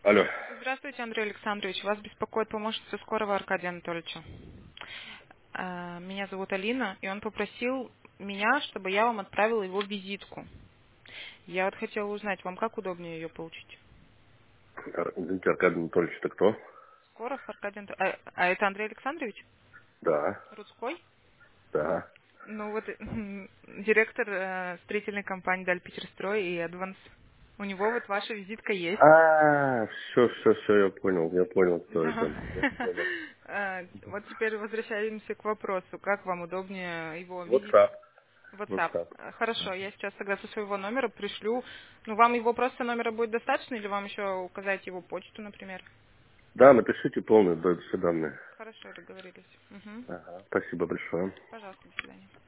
Алло. Здравствуйте, Андрей Александрович. Вас беспокоит помощница Скорого Аркадия Анатольевича. Меня зовут Алина, и он попросил меня, чтобы я вам отправила его визитку. Я вот хотела узнать, вам как удобнее ее получить? Извините, Аркадий Анатольевич, это кто? Скоров Аркадий Анатольевич. А это Андрей Александрович? Да, Рудской? да. Ну вот, директор строительной компании Дальпетерстрой и Advance. У него вот ваша визитка есть. Все, я понял, кто Да. это. Я понял. Вот теперь возвращаемся к вопросу, как вам удобнее его WhatsApp. визитку? WhatsApp. WhatsApp. Хорошо, я сейчас тогда со своего номера пришлю. Ну, вам его просто номера будет достаточно, или вам еще указать его почту, например? Да, напишите полные, до свидания. Хорошо, договорились. Угу. Ага. Спасибо большое. Пожалуйста, до свидания.